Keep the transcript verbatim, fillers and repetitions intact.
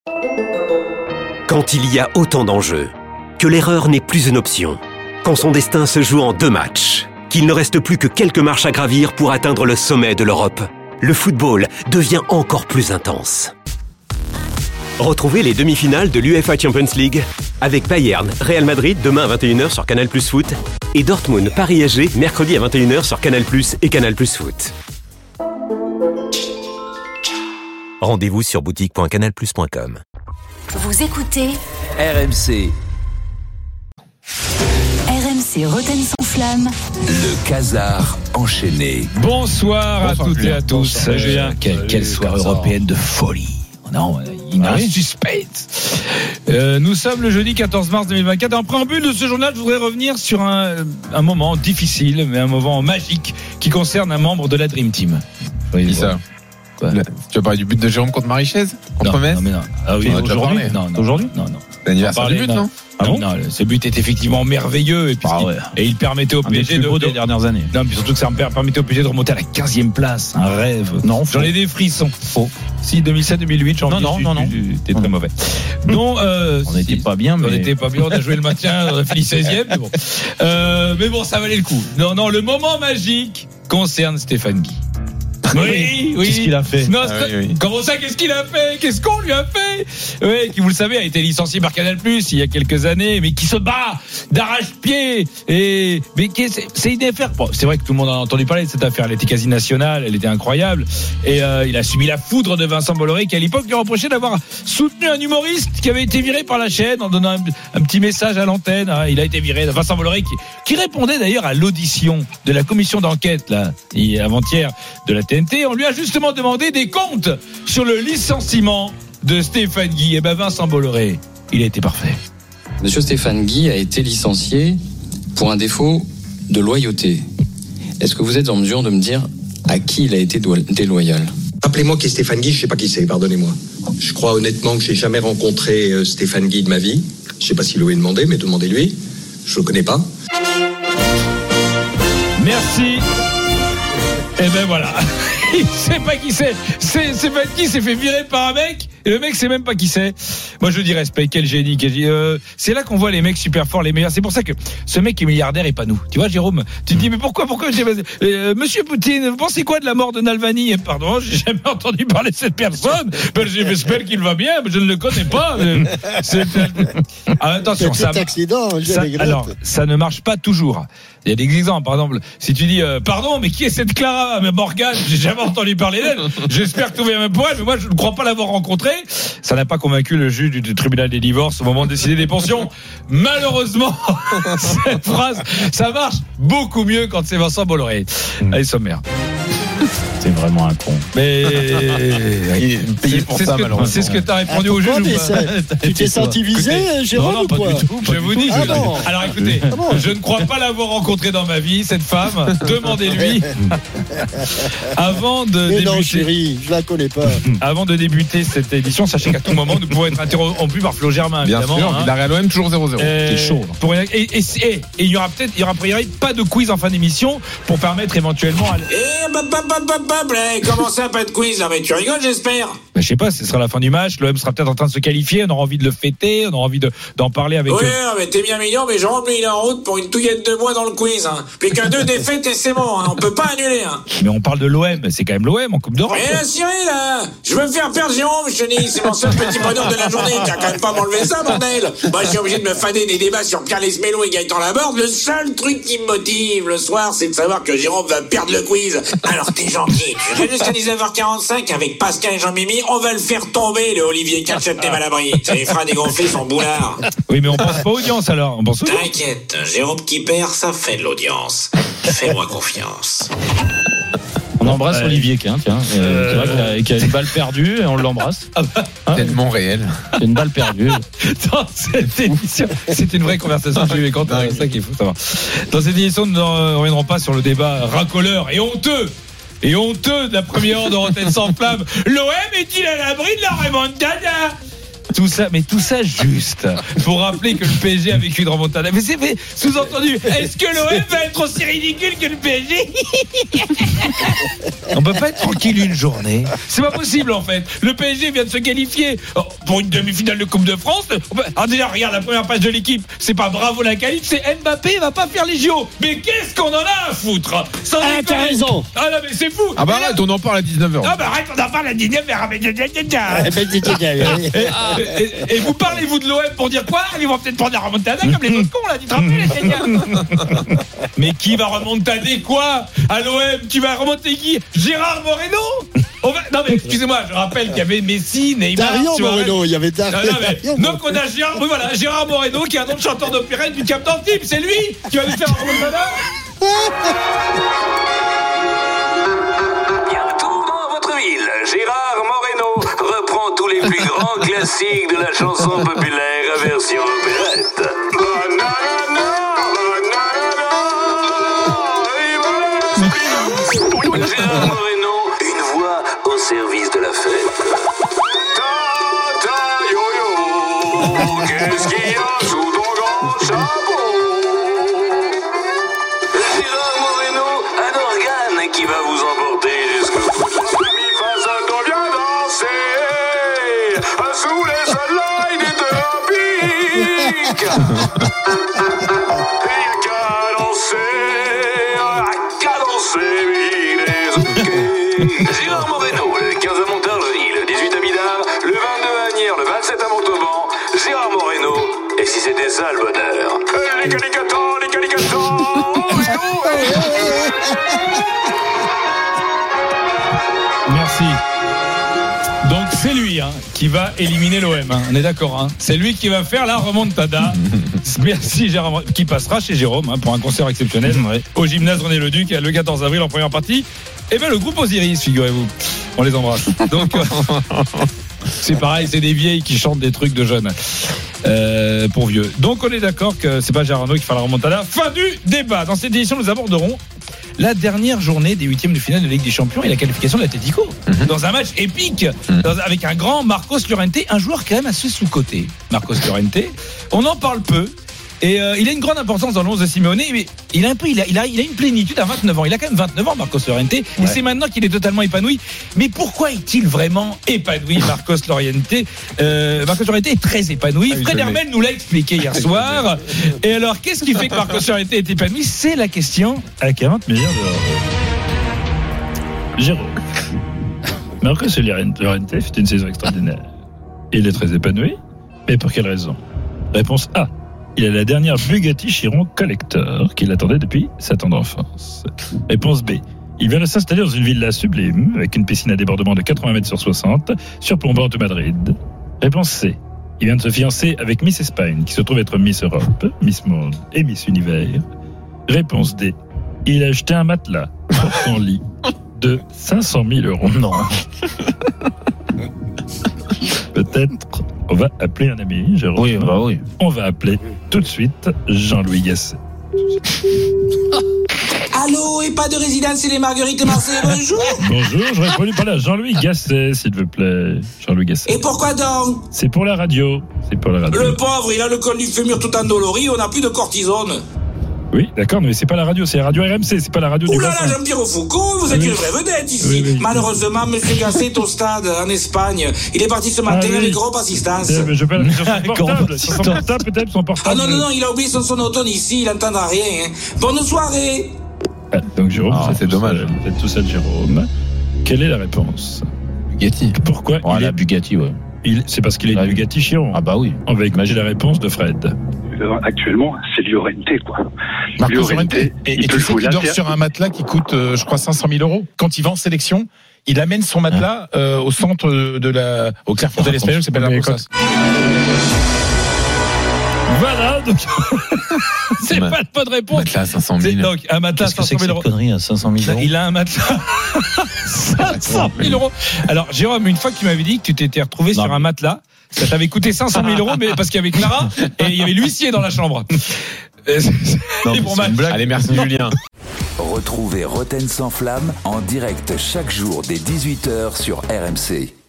Quand il y a autant d'enjeux, que l'erreur n'est plus une option, quand son destin se joue en deux matchs, qu'il ne reste plus que quelques marches à gravir pour atteindre le sommet de l'Europe, le football devient encore plus intense. Retrouvez les demi-finales de l'UEFA Champions League avec Bayern, Real Madrid demain à vingt et une heures sur Canal Plus Foot et Dortmund, Paris S G mercredi à vingt et une heures sur Canal Plus et Canal Plus Foot. Rendez-vous sur boutique point canal plus point com. Vous écoutez R M C. R M C Rotten sans flamme. Le Casar enchaîné. Bonsoir, Bonsoir à toutes Julien. et à tous. Bonsoir, Julien, quelle, quelle soirée européenne de folie. Non, il y a Ah un oui. suspense. Euh, nous sommes le jeudi quatorze mars deux mille vingt-quatre. En préambule de ce journal, je voudrais revenir sur un, un moment difficile, mais un moment magique qui concerne un membre de la Dream Team. Qui ça? Quoi? Le- Tu vas parler du but de Jérôme contre Marie-Chaise? Contre non, Metz? non, mais non. Ah oui, On en a déjà aujourd'hui parlé. non, non, Aujourd'hui non, non. L'anniversaire Parler, du but, non. non? Ah bon non, ce but est effectivement merveilleux et, Ah ouais. et il permettait au Un P des S G plus de, beaux de- des dernières années. non, mais surtout que ça me permettait au P S G de remonter à la quinzième place. Un rêve. Non, J'en ai des frissons. Faux. Si, deux mille sept deux mille huit, j'en Non, non, non, non. C'était très mauvais. Non, euh, On n'était si. pas bien, On mais n'était pas bien, on a joué le maintien, on a fini seizième, mais bon. Euh, mais bon, ça valait le coup. Non, non, le moment magique concerne Stéphane Guy. Oui, oui. Qu'est-ce qu'il a fait? Non, Ah oui, oui. Comment ça, qu'est-ce qu'il a fait? Qu'est-ce qu'on lui a fait? Oui, qui, vous le savez, a été licencié par Canal Plus il y a quelques années, mais qui se bat d'arrache-pied. Et, mais qui est- c'est, c'est une affaire. Bon, c'est vrai que tout le monde en a entendu parler de cette affaire. Elle était quasi nationale, elle était incroyable. Et euh, il a subi la foudre de Vincent Bolloré, qui à l'époque lui reprochait d'avoir soutenu un humoriste qui avait été viré par la chaîne en donnant un, un petit message à l'antenne. Hein. Il a été viré. Vincent Bolloré, qui, qui répondait d'ailleurs à l'audition de la commission d'enquête, là, avant-hier, de la T N T. On lui a justement demandé des comptes sur le licenciement de Stéphane Guy. Et ben Vincent Bolloré, il a été parfait. Monsieur Stéphane Guy a été licencié pour un défaut de loyauté. Est-ce que vous êtes en mesure de me dire à qui il a été do- déloyal ? Rappelez-moi qui est Stéphane Guy, je sais pas qui c'est, pardonnez-moi. Je crois honnêtement que j'ai jamais rencontré euh, Stéphane Guy de ma vie. Je sais pas s'il lui est demandé, mais demandez-lui. Je le connais pas. Merci. Et ben voilà. Il sait pas qui c'est. C'est Stéphane Guy s'est fait virer par un mec. Et le mec sait même pas qui c'est. Moi je dis respect, quel génie, quel génie. Euh, c'est là qu'on voit les mecs super forts, les meilleurs. C'est pour ça que ce mec est milliardaire et pas nous. Tu vois Jérôme, tu te dis mais pourquoi pourquoi j'ai euh, Monsieur Poutine, vous pensez quoi de la mort de Navalny? Pardon, j'ai jamais entendu parler de cette personne. Ben, j'espère qu'il va bien, mais je ne le connais pas. C'est... Ah, attention, ça, accident, ça alors ça ne marche pas toujours. Il y a des exemples, par exemple, si tu dis euh, pardon, mais qui est cette Clara mais Morgane, j'ai jamais entendu parler d'elle. J'espère que tout va bien pour elle, mais moi je ne crois pas l'avoir rencontrée. Ça n'a pas convaincu le juge du, du tribunal des divorces au moment de décider des pensions. Malheureusement, cette phrase, ça marche beaucoup mieux quand c'est Vincent Bolloré. Allez, sommaire. c'est vraiment un con. Mais Il est payé pour c'est ça, ce que, malheureusement. c'est ce que t'as répondu au juge ou pas? Tu t'es senti visé, Jérôme, Non, non, ou pas quoi? du tout. Je vous dis. Ah je- bon. Alors écoutez, Ah bon. je ne crois pas l'avoir rencontrée dans ma vie, cette femme. Demandez-lui. Avant de Mais non, débuter, chérie, je la connais pas. avant de débuter cette édition, sachez qu'à tout moment, nous pouvons être interrompus par Flo Germain, Bien évidemment. sûr, hein. Villarreal O M toujours zéro zéro. Euh, C'est chaud, là. pour- et, et, et, et il y aura peut-être, il y aura a priori pas de quiz en fin d'émission pour permettre éventuellement. À... Eh, bah, bah, bah, bah, bah, bah, comment ça, pas de quiz là? Mais tu rigoles, j'espère. Ben, je sais pas, ce sera la fin du match. L'O M sera peut-être en train de se qualifier. On aura envie de le fêter. On aura envie de, d'en parler avec. Oui, eux. mais t'es bien mignon, mais Jérôme, lui, il est en route pour une touillette de mois dans le quiz. Hein. Plus qu'un deux défaites et c'est bon. Hein. On peut pas annuler. Hein. Mais on parle de l'O M. C'est quand même l'O M en Coupe d'Europe. Eh, Cyril, là, je veux me faire perdre Jérôme, je te dis. C'est mon seul petit bonheur de la journée. T'as quand même pas m'enlever ça, bordel. Moi, je suis obligé de me fader des débats sur Pierre Lesmello et Gaëtan Laborde. Le seul truc qui me motive le soir, c'est de savoir que Jérôme va perdre le quiz. Alors, t'es gentil. Tu restes jusqu'à dix-neuf heures quarante-cinq avec Pascal et Jean-Mimi. On va le faire tomber, le Olivier Cachette des Malabris. Ça lui fera dégonfler son boulard. Oui, mais on pense pas audience alors. On pense. T'inquiète, Jérôme qui perd, ça fait de l'audience. Fais-moi confiance. On embrasse Ouais. Olivier, tiens, tiens. Euh, c'est vrai qu'il a, qu'il a une balle perdue et on l'embrasse. Hein, Tellement réel. c'est une balle perdue. Dans cette émission, c'est une vraie conversation. J'ai eu les comptes, c'est ça qui est fou, ça va. Dans cette émission, nous ne reviendrons pas sur le débat racoleur et honteux. Et honteux de la première heure de Rotten sans flamme. L'O M est-il à l'abri de la remontada? tout ça, mais tout ça juste pour rappeler que le P S G a vécu une remontada. Mais c'est fait, sous-entendu, est-ce que l'O M va être aussi ridicule que le P S G? On peut pas être tranquille une journée. C'est pas possible en fait. Le P S G vient de se qualifier pour une demi-finale de Coupe de France. Alors déjà, regarde la première page de l'équipe. C'est pas bravo la qualif, c'est Mbappé va pas faire les J O. Mais qu'est-ce qu'on en a à foutre? Sans Ah, t'as raison. Ah non, mais c'est fou. Ah bah Mais là- arrête, on en parle à dix-neuf heures. Ah bah arrête, on en parle à dix-neuf heures. Et, et, et vous parlez, vous, de l'O M pour dire quoi? Ils vont peut-être prendre la remontada comme les autres cons, là, tu te rappelles, les gars? Mais qui va remontader quoi à l'O M? Tu vas remonter qui? Gérard Moreno? On va... Non, mais excusez-moi, je rappelle qu'il y avait Messi, Neymar. Dario tu vois, Moreno, il y avait Dar- non, non, mais, Dario donc on a Gérard, oui, voilà, Gérard Moreno qui est un autre chanteur d'opérette du Cap d'Antibes. C'est lui qui va nous faire un remontada? Bientôt dans votre ville, Gérard Moreno reprend tous les plus grands classiques de la chanson populaire à version opérette. Gérard Moreno, une voix au service de la fête. Ta ta yo yo, qu'est-ce qu'il y a sous ton grand chapeau? Gérard Moreno, un organe qui va vous emporter jusqu'au bout. Mi fa sol do viens danser sous les soleils des tropiques. Et qu'à danser, qu'à danser, Gérard Moreno, le quinze à Montargis, le dix-huit à Bidart, le vingt-deux à Agnières, le vingt-sept à Montauban. Gérard Moreno, et si c'était ça le bonheur? Les calicatans, les calicatans. Merci. Donc c'est lui hein, qui va éliminer l'O M. Hein. On est d'accord. Hein. C'est lui qui va faire la remontada. Merci Gérard, qui passera chez Jérôme hein, pour un concert exceptionnel ouais. au gymnase René Leduc le quatorze avril en première partie. Et bien le groupe Osiris, figurez-vous. On les embrasse. Donc euh, c'est pareil, c'est des vieilles qui chantent des trucs de jeunes euh, pour vieux. Donc on est d'accord que c'est pas Gérard Arnaud qui fera la remontada. Fin du débat. Dans cette édition, nous aborderons la dernière journée des huitièmes de finale de Ligue des Champions et la qualification de l'Atlético mmh. dans un match épique mmh. dans, avec un grand Marcos Llorente, un joueur quand même assez sous-coté. Marcos Llorente, on en parle peu. Et euh, il a une grande importance dans l'onze de Simeone, mais il a un peu, il a, il a, il a une plénitude à vingt-neuf ans. Il a quand même vingt-neuf ans, Marcos Llorente, ouais. et c'est maintenant qu'il est totalement épanoui. Mais pourquoi est-il vraiment épanoui, Marcos Llorente euh, Marcos Llorente est très épanoui. Ah, Fred Hermel nous l'a expliqué hier soir. Et alors, qu'est-ce qui fait que Marcos Llorente est épanoui? C'est la question à quarante millions d'euros. Jérôme, Marcos Llorente fait une saison extraordinaire. Il est très épanoui, mais pour quelle raison? Réponse A. Il a la dernière Bugatti Chiron Collector qu'il attendait depuis sa tendre enfance. Réponse B. Il vient de s'installer dans une villa sublime avec une piscine à débordement de quatre-vingts mètres sur soixante, surplombant de Madrid. Réponse C. Il vient de se fiancer avec Miss Espagne, qui se trouve être Miss Europe, Miss Monde et Miss Univers. Réponse D. Il a acheté un matelas pour son lit de cinq cent mille euros. Non. Peut-être on va appeler un ami, Jérôme. Oui, bah oui. On va appeler tout de suite Jean-Louis Gasset. Allô, et pas de résidence et les Marguerites de Marseille, bonjour. Bonjour, j'aurais voulu parler à Jean-Louis Gasset, s'il vous plaît. Jean-Louis Gasset. Et pourquoi donc? C'est pour la radio. C'est pour la radio. Le pauvre, il a le col du fémur tout endolori, on n'a plus de cortisone. Oui, d'accord, mais c'est pas la radio, c'est la radio R M C, c'est pas la radio Ouh du là bassin. là, Jean-Pierre Foucault, vous êtes oui. une vraie vedette ici. Oui, oui. Malheureusement, monsieur Gasset est au stade, en Espagne. Il est parti ce matin ah, oui. avec groupe assistance. Eh, je peux sur son portable. Sur son portable, peut-être son portable. Ah non, non, non, il a oublié son sonotone ici, il n'entendra rien. Hein. Bonne soirée. Ah, donc Jérôme, ah, ça c'est dommage. Vous êtes tout seul, Jérôme. Quelle est la réponse? Bugatti. Pourquoi oh, il la est... Bugatti, ouais. Il... C'est parce qu'il est une Bugatti Chiron. Ah bah oui. On va imaginer la réponse de Fred. Actuellement, c'est Llorente, quoi. Marcos Llorente. Et, et il tu sais qu'il dort sur un matelas qui coûte, euh, je crois, cinq cent mille euros. Quand il va en sélection, il amène son matelas euh, au centre de la, au Clairefontaine espagnol, c'est pas la Rosas. Voilà, donc c'est pas de bonne réponse. Matelas cinq cent mille. Donc un matelas cinq cent mille euros. Connerie à cinq cent mille euros. Il a un matelas cinq cent mille euros. Alors Jérôme, une fois que tu m'avais dit que tu t'étais retrouvé non. sur un matelas, ça t'avait coûté cinq cent mille euros, mais parce qu'il y avait Clara et il y avait l'huissier dans la chambre. Non, c'est une blague. Allez, merci Julien. Retrouvez Roten sans flamme en direct chaque jour dès dix-huit heures sur R M C.